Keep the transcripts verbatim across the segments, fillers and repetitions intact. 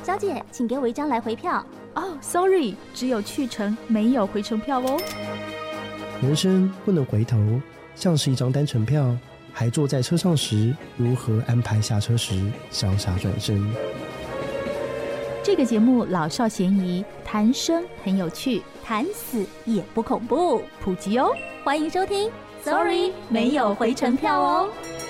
小姐，请给我一张来回票。 哦 ，sorry， 只有去程没有回程票哦。 人生不能回头，像是一张单程票，还坐在车上时，如何安排下车时潇洒转身？ 这个节目老少咸宜，谈生很有趣， 谈死也不恐怖， 普及哦。 欢迎收听 Sorry 没有回程票哦。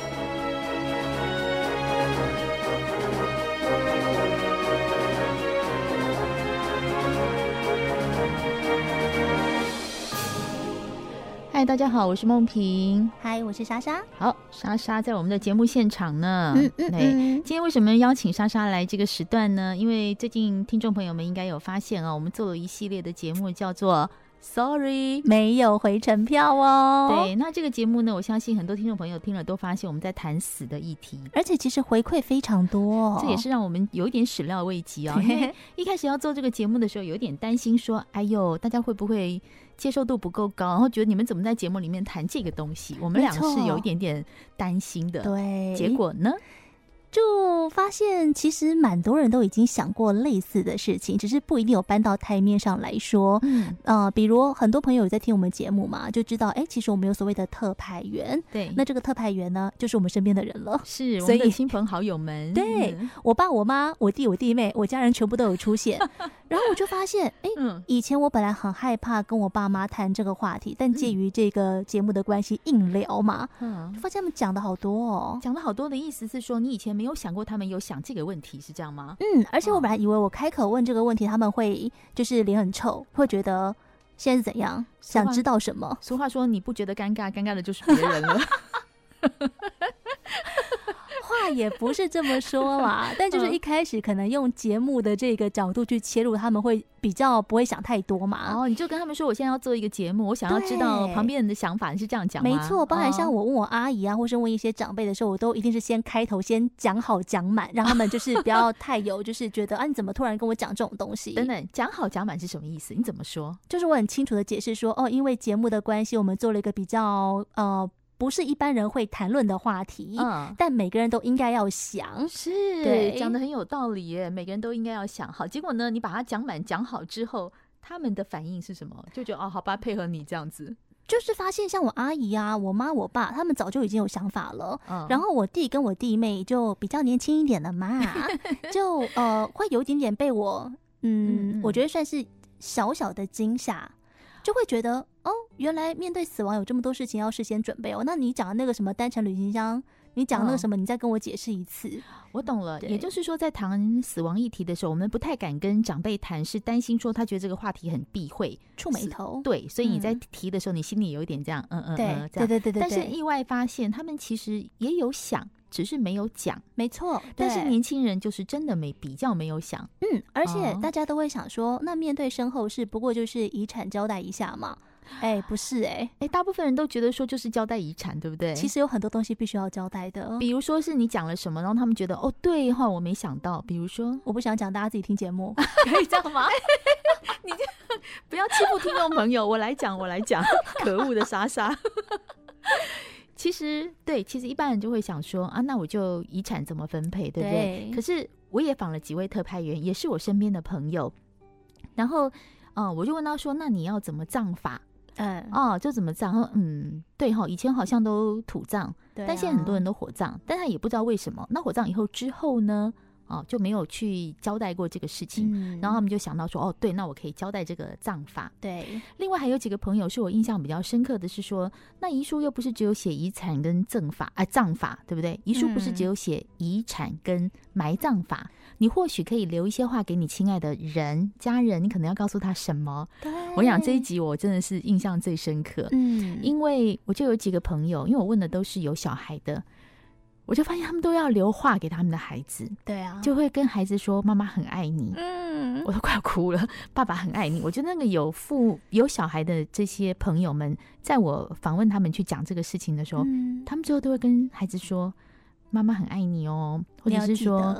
嗨，大家好，我是梦萍。 嗨，我是莎莎。 好，莎莎在我们的节目现场呢。 嗯嗯嗯。 今天为什么邀请莎莎来这个时段呢？因为最近听众朋友们应该有发现哦，我们做了一系列的节目，叫做 Sorry 没有回程票哦。 对，那这个节目呢，我相信很多听众朋友听了都发现我们在谈死的议题， 而且其实回馈非常多哦， 这也是让我们有一点始料未及哦。因为一开始要做这个节目的时候，有点担心说，哎呦，大家会不会接受度不够高，然后觉得你们怎么在节目里面谈这个东西？我们俩是有一点点担心的。 对， 结果呢？ 就发现其实蛮多人都已经想过类似的事情，只是不一定有搬到台面上来说。嗯，呃，比如很多朋友有在听我们节目嘛，就知道哎，其实我们有所谓的特派员。 对， 那这个特派员呢，就是我们身边的人了， 是我们的亲朋好友们。 对，嗯、我爸、我妈、我弟、我弟妹，我家人全部都有出现。然后我就发现，哎、嗯，以前我本来很害怕跟我爸妈谈这个话题，但介于这个节目的关系，硬聊嘛，嗯，就发现他们讲的好多哦， 讲的好多的意思是说，你以前没有想过他们有想这个问题，是这样吗？ 嗯，而且我本来以为我开口问这个问题，他们会就是脸很臭，会觉得现在是怎样，想知道什么。 俗话说，你不觉得尴尬，尴尬的就是别人了。 话也不是这么说啦，但就是一开始可能用节目的这个角度去切入，他们会比较不会想太多嘛。 哦，你就跟他们说，我现在要做一个节目，我想要知道旁边人的想法，你是这样讲吗？ 没错，包含像我问我阿姨啊，或是问一些长辈的时候，我都一定是先开头先讲好讲满，让他们就是不要太有就是觉得啊你怎么突然跟我讲这种东西？ 等等，讲好讲满是什么意思？你怎么说？ 就是我很清楚的解释说，哦，因为节目的关系，我们做了一个比较呃。不是一般人会谈论的话题，嗯，但每个人都应该要想， 是，对，讲得很有道理耶。每个人都应该要想好，结果呢，你把它讲满讲好之后，他们的反应是什么？就觉得哦，好吧，配合你这样子。 就是发现像我阿姨啊、我妈、我爸，他们早就已经有想法了。嗯，然后我弟跟我弟妹就比较年轻一点的嘛，就呃会有一点点被我，嗯，嗯我觉得算是小小的惊吓。就会觉得哦，原来面对死亡有这么多事情要事先准备哦。那你讲的那个什么单程旅行箱，你讲那个什么，你再跟我解释一次。 我懂了，也就是说，在谈死亡议题的时候，我们不太敢跟长辈谈，是担心说他觉得这个话题很避讳， 触眉头。 对，所以你在提的时候，嗯、你心里有一点这样，嗯嗯嗯， 对对对对对。 但是意外发现，他们其实也有想。只是没有讲， 没错。 但是年轻人就是真的没比较没有想， 嗯，而且大家都会想说，哦、那面对身后事，不过就是遗产交代一下嘛。哎、欸，不是哎、欸， 哎、欸，大部分人都觉得说就是交代遗产，对不对？ 其实有很多东西必须要交代的， 比如说是你讲了什么，然后他们觉得哦对哈，我没想到。比如说， 我不想讲，大家自己听节目， 可以这样吗？你就不要欺负听众朋友，我来讲，我来讲，可恶的莎莎。其实对，其实一般人就会想说啊，那我就遗产怎么分配，对不对？对，可是我也访了几位特派员，也是我身边的朋友，然后，呃，我就问他说，那你要怎么葬法？嗯，哦，就怎么葬？嗯，对哈，以前好像都土葬，对啊，但现在很多人都火葬，但他也不知道为什么。那火葬以后之后呢？哦，就没有去交代过这个事情，嗯，然后他们就想到说，哦，对，那我可以交代这个葬法。 对， 另外还有几个朋友是我印象比较深刻的是说，那遗书又不是只有写遗产跟赠法啊、呃、葬法，对不对？遗书不是只有写遗产跟埋葬法，嗯，你或许可以留一些话给你亲爱的人、家人，你可能要告诉他什么？对，我想这一集我真的是印象最深刻，嗯，因为我就有几个朋友，因为我问的都是有小孩的。我就发现他们都要留话给他们的孩子， 对啊， 就会跟孩子说妈妈很爱你，嗯，我都快要哭了，爸爸很爱你。我觉得那个有父有小孩的这些朋友们，在我访问他们去讲这个事情的时候，嗯，他们最后都会跟孩子说妈妈很爱你哦，或者是说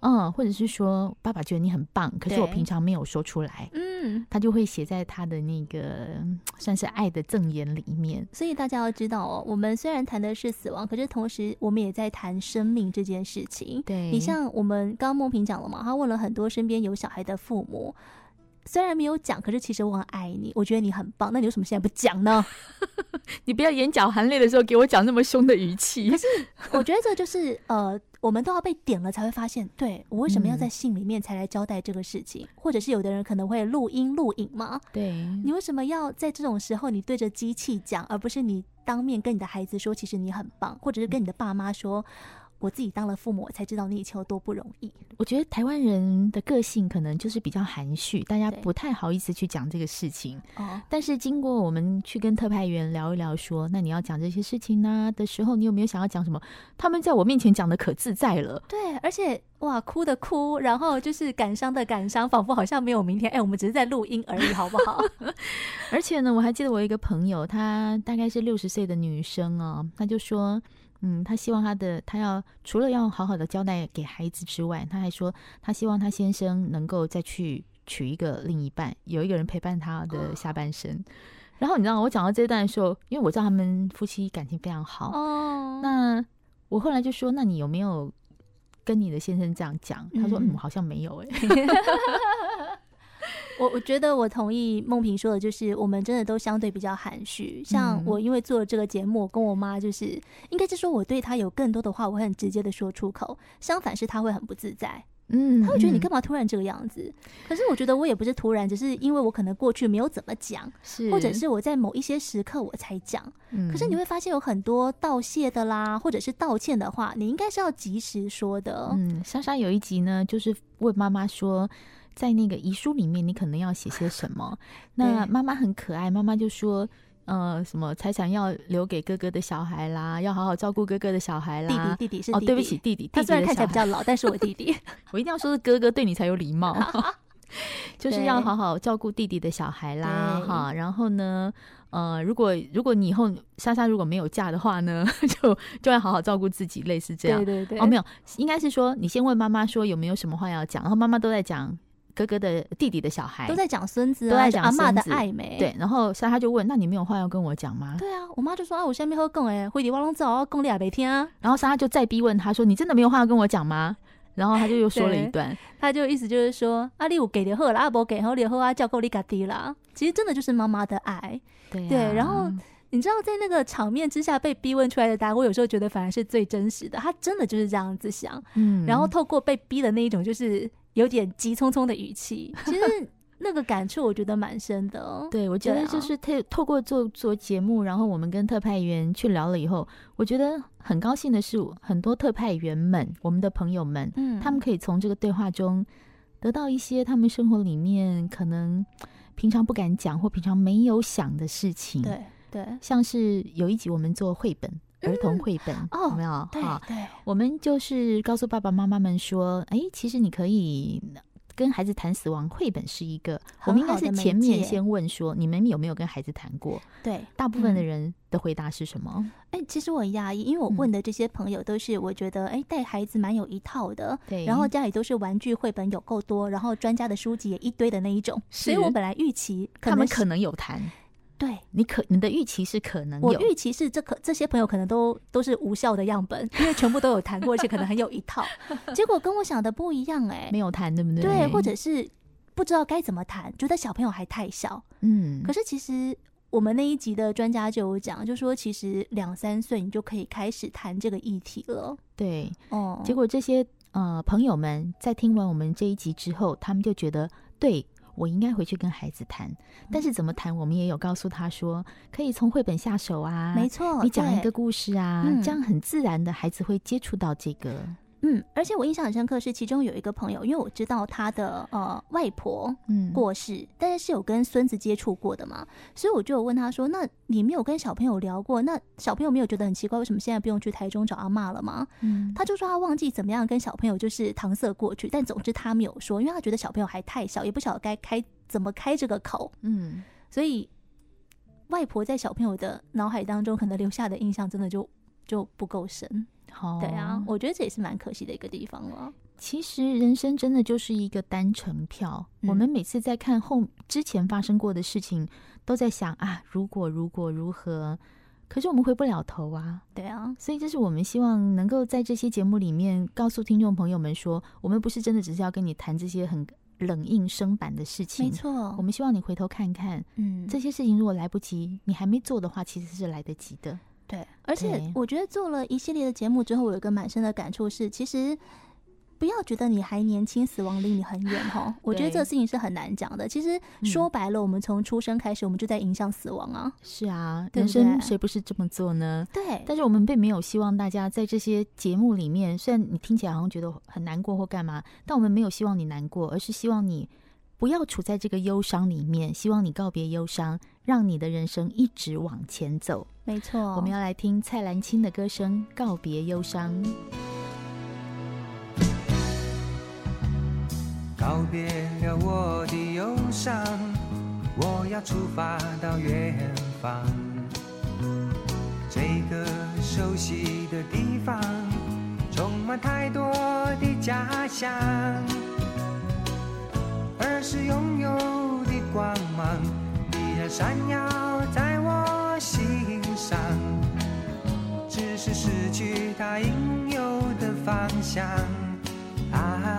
嗯，或者是说爸爸觉得你很棒，可是我平常没有说出来，嗯，他就会写在他的那个算是爱的赠言里面。 所以大家要知道哦，我们虽然谈的是死亡，可是同时我们也在谈生命这件事情。 对， 你像我们刚刚梦萍讲了嘛，他问了很多身边有小孩的父母，虽然没有讲，可是其实我很爱你，我觉得你很棒，那你为什么现在不讲呢？ 你不要眼角含泪的时候给我讲那么凶的语气。 可是我觉得这就是呃，我们都要被点了才会发现，对，我为什么要在信里面才来交代这个事情，嗯、或者是有的人可能会录音录影嘛， 对， 你为什么要在这种时候你对着机器讲，而不是你当面跟你的孩子说其实你很棒，或者是跟你的爸妈说我自己当了父母，我才知道你以前有多不容易。 我觉得台湾人的个性可能就是比较含蓄，大家不太好意思去讲这个事情。哦，但是经过我们去跟特派员聊一聊说，那你要讲这些事情呢的时候，你有没有想要讲什么？他们在我面前讲的可自在了。 对，而且哇，哭的哭，然后就是感伤的感伤，仿佛好像没有明天。哎，我们只是在录音而已，好不好？ 而且呢，我还记得我一个朋友，她大概是六十岁的女生哦，她就说。嗯，他希望他的他要除了要好好的交代给孩子之外，他还说他希望他先生能够再去娶一个另一半，有一个人陪伴他的下半生。哦、然后你知道我讲到这一段的时候，因为我知道他们夫妻感情非常好，哦，那我后来就说，那你有没有跟你的先生这样讲？他说，嗯，好像没有哎、欸。 我我觉得我同意梦萍说的，就是我们真的都相对比较含蓄。像我因为做了这个节目，我跟我妈就是应该是说我对她有更多的话，我会很直接的说出口。相反是她会很不自在，嗯，她会觉得你干嘛突然这个样子？可是我觉得我也不是突然，只是因为我可能过去没有怎么讲，是或者是我在某一些时刻我才讲。嗯，可是你会发现有很多道谢的啦，或者是道歉的话，你应该是要及时说的。 嗯，莎莎有一集呢，就是问妈妈说。在那个遗书里面，你可能要写些什么？那妈妈很可爱，妈妈就说，呃，什么财产要留给哥哥的小孩啦，要好好照顾哥哥的小孩啦。 弟弟，弟弟是弟弟。 哦，对不起，弟弟， 他虽然看起来比较老，但是我弟弟。 我一定要说是哥哥，对你才有礼貌。就是要好好照顾弟弟的小孩啦，哈。然后呢，呃，如果如果你以后莎莎如果没有嫁的话呢，就就要好好照顾自己，类似这样。 对对对。 哦，没有，应该是说你先问妈妈说有没有什么话要讲，然后妈妈都在讲。哥哥的弟弟的小孩都在讲孙子、啊， 都在讲阿嬷的爱美。 对，然后莎莎就问：“那你没有话要跟我讲吗？” 对啊，我妈就说：“啊，我下面喝讲哎，回你我拢知道，我讲你也没听啊。” 然后莎莎就再逼问他说：“你真的没有话要跟我讲吗？”然后他就又说了一段， 他就意思就是说：“啊，你有给就好啦，啊无给好就好啊，照顾你家己啦。”其实真的就是妈妈的爱， 对、啊、 对。然后你知道，在那个场面之下被逼问出来的答案，我有时候觉得反而是最真实的。他真的就是这样子想，嗯。然后透过被逼的那一种，就是有点急匆匆的语气，其实那个感触我觉得蛮深的、哦。 对，我觉得就是透透过做做节目，然后我们跟特派员去聊了以后，我觉得很高兴的是，很多特派员们，我们的朋友们，嗯，他们可以从这个对话中得到一些他们生活里面可能平常不敢讲或平常没有想的事情。 对对， 像是有一集我们做绘本。儿童绘本、嗯、有没有？ 对对， 我们就是告诉爸爸妈妈们说，哎，其实你可以跟孩子谈死亡，绘本是一个。我们应该是前面先问说，你们有没有跟孩子谈过？ 对， 大部分的人的回答是什么？ 哎、嗯，其实我很讶异，因为我问的这些朋友都是我觉得，哎，带孩子蛮有一套的，对，然后家里都是玩具绘本有够多，然后专家的书籍也一堆的那一种，所以我本来预期可能他们可能有谈。 对， 你可你的预期是可能有， 我预期是这可这些朋友可能都都是无效的样本，因为全部都有谈过，而且可能很有一套，结果跟我想的不一样哎、欸， 没有谈，对不对？ 对，或者是不知道该怎么谈，觉得小朋友还太小，嗯。可是其实我们那一集的专家就有讲，就说其实两三岁你就可以开始谈这个议题了。 对，哦。结果这些呃朋友们在听完我们这一集之后，他们就觉得对。我应该回去跟孩子谈，但是怎么谈，我们也有告诉他说，可以从绘本下手啊， 没错， 你讲一个故事啊，这样很自然的孩子会接触到这个。 嗯，而且我印象很深刻是，其中有一个朋友，因为我知道他的呃外婆过世，嗯，但是是有跟孙子接触过的嘛，所以我就有问他说：“那你没有跟小朋友聊过？那小朋友没有觉得很奇怪，为什么现在不用去台中找阿嬷了吗？”嗯，他就说他忘记怎么样跟小朋友就是搪塞过去，但总之他没有说，因为他觉得小朋友还太小，也不晓得该开怎么开这个口。嗯，所以外婆在小朋友的脑海当中可能留下的印象真的就就不够深。 哦、 对啊，我觉得这也是蛮可惜的一个地方了。 其实人生真的就是一个单程票、嗯、我们每次在看后之前发生过的事情都在想啊，如果如果如何，可是我们回不了头啊。 对啊， 所以这是我们希望能够在这些节目里面告诉听众朋友们说，我们不是真的只是要跟你谈这些很冷硬生板的事情， 没错， 我们希望你回头看看，嗯，这些事情如果来不及你还没做的话，其实是来得及的。 对，而且我觉得做了一系列的节目之后，我有一个蛮深的感触是，其实不要觉得你还年轻，死亡离你很远哈。我觉得这个事情是很难讲的。其实说白了，我们从出生开始，我们就在迎向死亡啊。 是啊， 对不对？ 人生谁不是这么做呢？ 对。 但是我们并没有希望大家在这些节目里面，虽然你听起来好像觉得很难过或干嘛，但我们没有希望你难过，而是希望你不要处在这个忧伤里面，希望你告别忧伤，让你的人生一直往前走。 没错， 我们要来听蔡澜清的歌声《告别忧伤》。 告别了我的忧伤，我要出发到远方，这个熟悉的地方充满太多的家乡，儿时拥有的光芒依然闪耀在我心上，只是失去它应有的方向啊。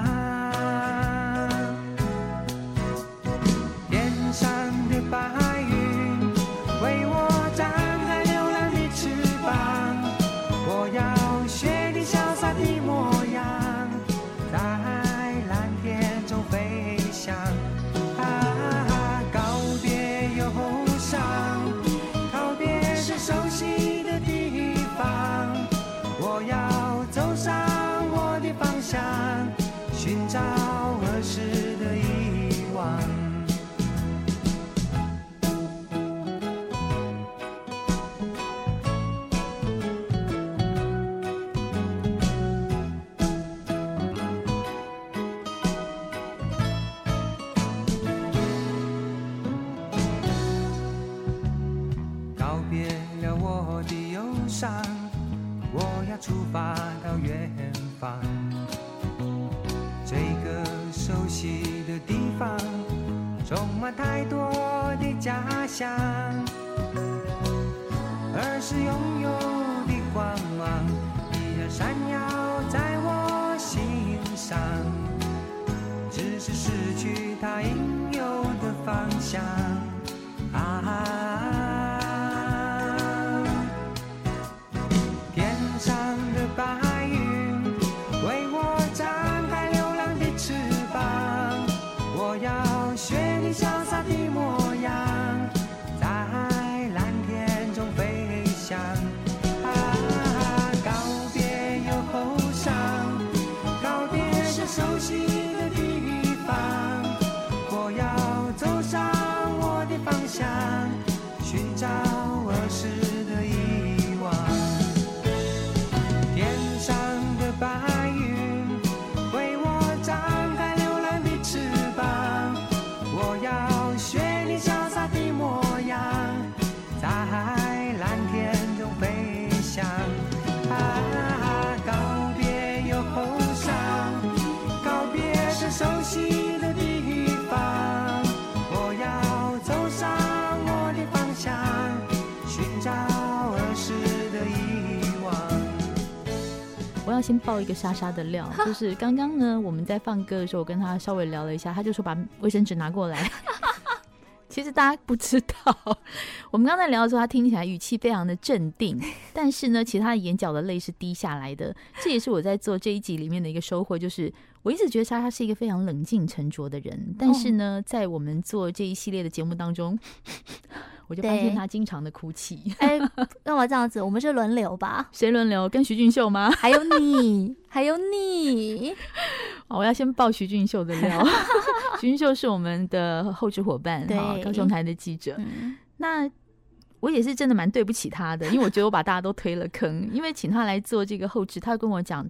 天上的白云为我张开流浪的翅膀，我要学你潇洒的模样，在蓝天中飞翔啊。告别忧伤，告别是熟悉的地方，我要走上我的方向，寻找儿时的遗忘。告别了我的忧伤，我要出发到远方，这个熟悉的地方充满太多的家乡，儿时拥有的光芒依然闪耀在我心上，只是失去它应有的方向啊。天上的白云为我张开流浪的翅膀，我要学你潇洒的模样，在蓝天中飞翔啊。告别忧伤，告别是熟悉的地方，我要走上我的方向，寻找儿时的遗忘。天上的白云为我张开流浪的翅膀，我要学你潇洒的模样，在蓝天中飞翔啊。告别忧伤，告别是熟悉的地方，我要走上我的方向，寻找儿时的遗忘。 我要先爆一个莎莎的料，就是刚刚呢我们在放歌的时候，我跟他稍微聊了一下，他就说把卫生纸拿过来。其实大家不知道，我们刚才聊的时候，他听起来语气非常的镇定，但是呢，其实他的眼角的泪是滴下来的。这也是我在做这一集里面的一个收获，就是我一直觉得莎莎是一个非常冷静沉着的人，但是呢，在我们做这一系列的节目当中，我就发现他经常的哭泣。 哎，干嘛这样子？我们是轮流吧？ 谁轮流？跟徐俊秀吗？ 还有你，还有你。 我要先爆徐俊秀的料。徐俊秀是我们的后制伙伴，对，高雄台的记者。嗯、那我也是真的蛮对不起他的，因为我觉得我把大家都推了坑。因为请他来做这个后制，他跟我讲，他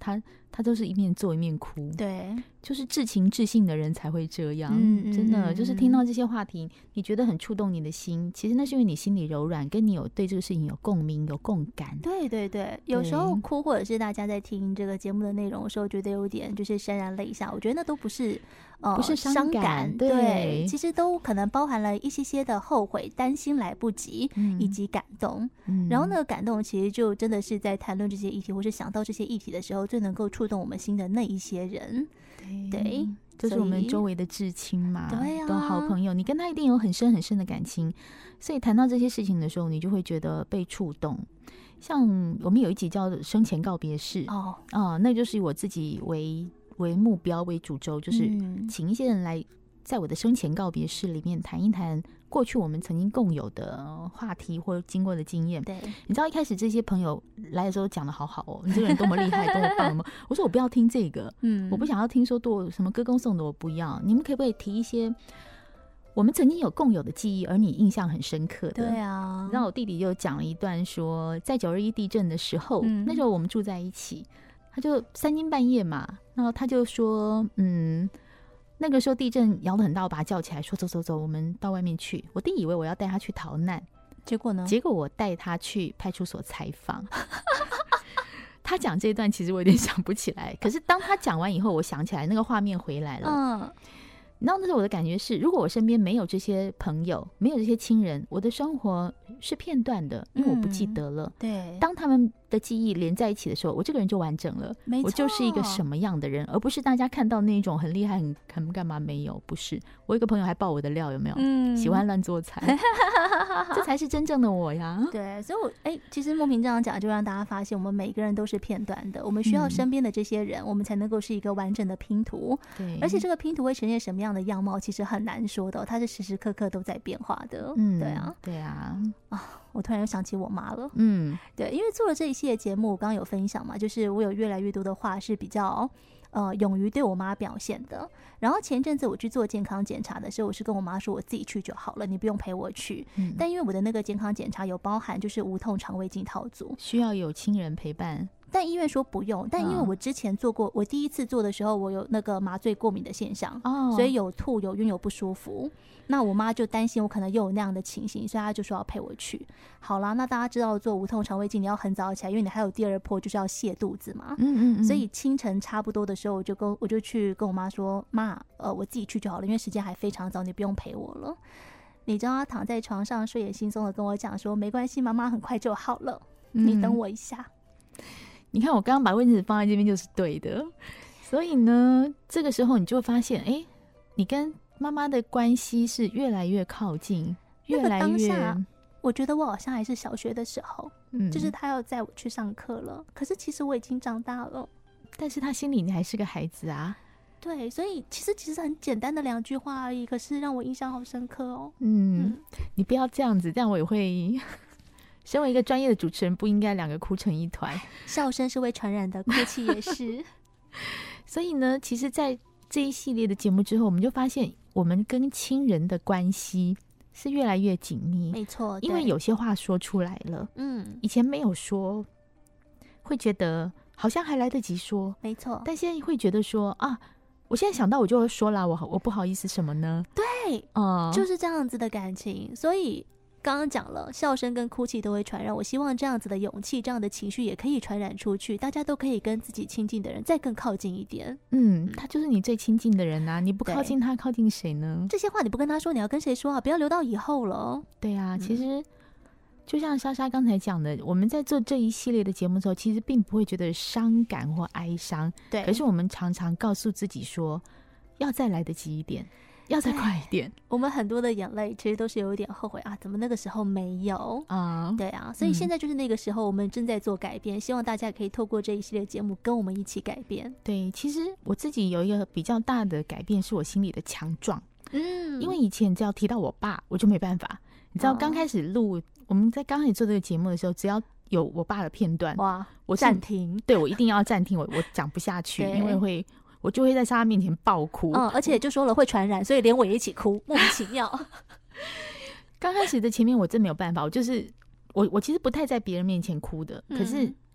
他都是一面做一面哭。 对， 就是至情至性的人才会这样。 嗯、 真的就是听到这些话题，你觉得很触动你的心，其实那是因为你心里柔软，跟你有对这个事情有共鸣有共感。 对对对，有时候哭或者是大家在听这个节目的内容的时候觉得有点就是潸然泪下，我觉得那都不是呃不是伤感， 伤感， 对， 对，其实都可能包含了一些些的后悔、担心来不及、嗯、以及感动、嗯、然后那个感动其实就真的是在谈论这些议题或是想到这些议题的时候最能够触动我们心的那一些人。对，对， 就是我们周围的至亲嘛， 对啊， 都好朋友，你跟他一定有很深很深的感情，所以谈到这些事情的时候你就会觉得被触动。像我们有一集叫生前告别式哦、呃，那就是以我自己为为目标为主轴，就是请一些人来在我的生前告别式里面谈一谈过去我们曾经共有的话题或经过的经验。 对， 你知道一开始这些朋友来的时候讲的好好哦，你这个人多么厉害多么棒吗？我说我不要听这个，嗯，我不想要听说多什么歌功颂德，我不要。你们可不可以提一些我们曾经有共有的记忆而你印象很深刻的？ 对啊， 然后我弟弟就讲了一段说在九二一地震的时候、嗯、那时候我们住在一起，他就三更半夜嘛，然后他就说嗯，那个时候地震摇得很大，我把他叫起来说走走走我们到外面去。我弟以为我要带他去逃难， 结果呢结果我带他去派出所采访他讲这一段其实我有点想不起来，可是当他讲完以后我想起来那个画面回来了。嗯，你知道那时候我的感觉是，如果我身边没有这些朋友没有这些亲人，我的生活是片段的，因为我不记得了、嗯、 对， 当他们的记忆连在一起的时候，我这个人就完整了，我就是一个什么样的人，而不是大家看到那种很厉害很很干嘛，没有，不是。我一个朋友还爆我的料，有没有、嗯、喜欢乱做菜这才是真正的我呀。 对，所以我哎，其实梦萍这样讲就让大家发现我们每个人都是片段的，我们需要身边的这些人、嗯、我们才能够是一个完整的拼图。对，而且这个拼图会呈现什么样的样貌其实很难说的、哦、它是时时刻刻都在变化的。嗯，对啊对啊啊，我突然又想起我妈了。嗯，对，因为做了这一系列节目，我刚刚有分享嘛，就是我有越来越多的话是比较呃勇于对我妈表现的。然后前一阵子我去做健康检查的时候，我是跟我妈说我自己去就好了，你不用陪我去、嗯、但因为我的那个健康检查有包含就是无痛肠胃镜套组， 需要有亲人陪伴， 但医院说不用。但因为我之前做过、嗯、我第一次做的时候我有那个麻醉过敏的现象、哦、所以有吐有晕有不舒服，那我妈就担心我可能又有那样的情形，所以她就说要陪我去。好啦，那大家知道做无痛肠胃镜你要很早起来，因为你还有第二波就是要泻肚子嘛。嗯嗯嗯，所以清晨差不多的时候我就跟我就去跟我妈说，妈呃我自己去就好了，因为时间还非常早，你不用陪我了。你知道她躺在床上睡眼惺忪的跟我讲说，没关系，妈妈很快就好了、嗯、你等我一下。 你看我刚刚把位置放在这边就是对的，所以呢这个时候你就会发现哎，你跟妈妈的关系是越来越靠近，越来越、那个、当下我觉得我好像还是小学的时候、嗯、就是他要载我去上课了，可是其实我已经长大了， 但是他心里你还是个孩子啊。 对，所以其实其实很简单的两句话而已，可是让我印象好深刻哦。 嗯, 嗯你不要这样子，这样我也会身为一个专业的主持人不应该两个哭成一团。 笑声是会传染的，哭泣也是所以呢其实在这一系列的节目之后，我们就发现我们跟亲人的关系是越来越紧密。 没错， 因为有些话说出来了，嗯，以前没有说会觉得好像还来得及说， 没错， 但现在会觉得说啊，我现在想到我就会说啦，我我不好意思什么呢？ 对，嗯，就是这样子的感情。所以刚刚讲了，笑声跟哭泣都会传染，我希望这样子的勇气，这样的情绪也可以传染出去，大家都可以跟自己亲近的人再更靠近一点。 嗯，他就是你最亲近的人啊，你不靠近他靠近谁呢？ 这些话你不跟他说，你要跟谁说啊？不要留到以后了。 对啊、嗯、其实就像莎莎刚才讲的，我们在做这一系列的节目之后，其实并不会觉得伤感或哀伤，对，可是我们常常告诉自己说要再来得及一点，要再快一点。 我们很多的眼泪其实都是有一点后悔啊，怎么那个时候没有啊、嗯？对啊，所以现在就是那个时候，我们正在做改变、嗯、希望大家可以透过这一系列节目跟我们一起改变。 对，其实我自己有一个比较大的改变，是我心里的强壮。嗯，因为以前只要提到我爸我就没办法，你知道刚开始录、哦、我们在刚开始做这个节目的时候，只要有我爸的片段，哇，我暂停， 对，我一定要暂停，我我讲不下去，因为会我就会在莎莎面前爆哭。 嗯，而且就说了会传染，所以连我也一起哭，莫名其妙。 刚开始的前面我真没有办法，我就是我我其实不太在别人面前哭的、嗯、可是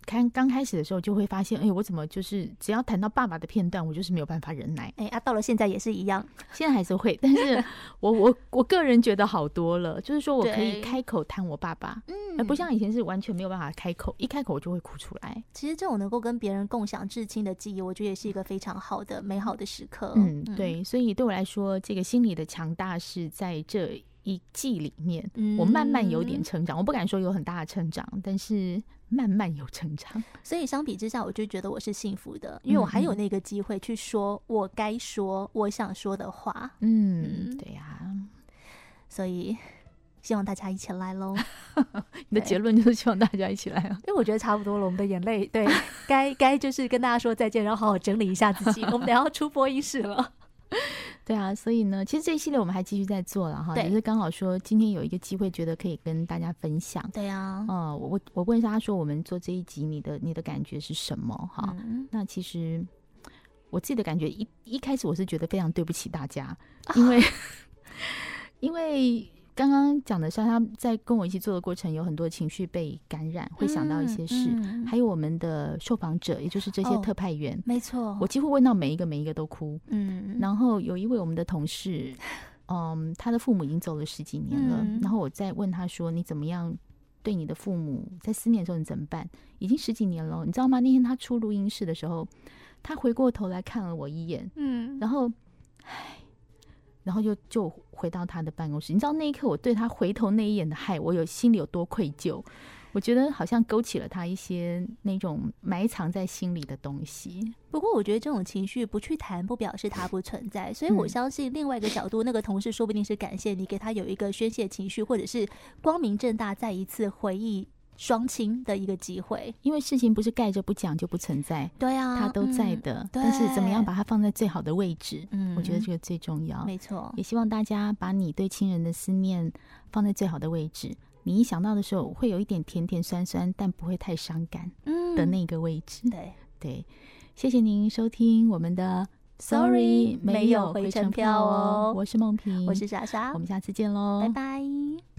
刚刚开始的时候就会发现，哎，我怎么就是只要谈到爸爸的片段，我就是没有办法忍耐。 哎啊，到了现在也是一样， 现在还是会，但是我我我个人觉得好多了，就是说我可以开口谈我爸爸，嗯，而不像以前是完全没有办法开口，一开口我就会哭出来。 其实这种能够跟别人共享至亲的记忆，我觉得也是一个非常好的、美好的时刻。 嗯，对，所以对我来说，这个心理的强大是在这一季里面，嗯、我慢慢有点成长。我不敢说有很大的成长，但是慢慢有成长。 所以相比之下，我就觉得我是幸福的，因为我还有那个机会去说我该说我想说的话。 嗯，嗯对呀、啊， 所以希望大家一起来咯。 你的结论就是希望大家一起来啊？ 因为我觉得差不多了，我们的眼泪对该该就是跟大家说再见，然后好好整理一下自己。我们等一下要出播音室了。 对啊，所以呢，其实这一系列我们还继续在做了哈，也是刚好说今天有一个机会，觉得可以跟大家分享。 对啊， 呃，我我问他说，我们做这一集，你的你的感觉是什么？哈、嗯，那其实我自己的感觉一一开始我是觉得非常对不起大家，因为、啊、因为。刚刚讲的是他在跟我一起做的过程，有很多情绪被感染，会想到一些事，嗯嗯、还有我们的受访者，也就是这些特派员，哦、 没错， 我几乎问到每一个每一个都哭。嗯，然后有一位我们的同事，嗯，他的父母已经走了十几年了，嗯、然后我再问他说：“你怎么样对你的父母在思念的时候你怎么办？”已经十几年了，你知道吗？那天他出录音室的时候，他回过头来看了我一眼，嗯，然后，唉。然后就就回到他的办公室，你知道那一刻我对他回头那一眼的害，我有心里有多愧疚？我觉得好像勾起了他一些那种埋藏在心里的东西。 不过我觉得这种情绪不去谈，不表示它不存在。所以我相信另外一个角度，嗯、那个同事说不定是感谢你给他有一个宣泄情绪，或者是光明正大再一次回忆双亲的一个机会， 因为事情不是盖着不讲就不存在， 对啊， 它都在的、嗯、但是怎么样把它放在最好的位置，嗯，我觉得这个最重要， 没错。 也希望大家把你对亲人的思念放在最好的位置，你一想到的时候会有一点甜甜酸酸，但不会太伤感的那个位置、 嗯、对对。谢谢您收听我们的 Sorry 没有回程票哦，我是梦萍， 我是莎莎， 我们下次见咯， 拜拜。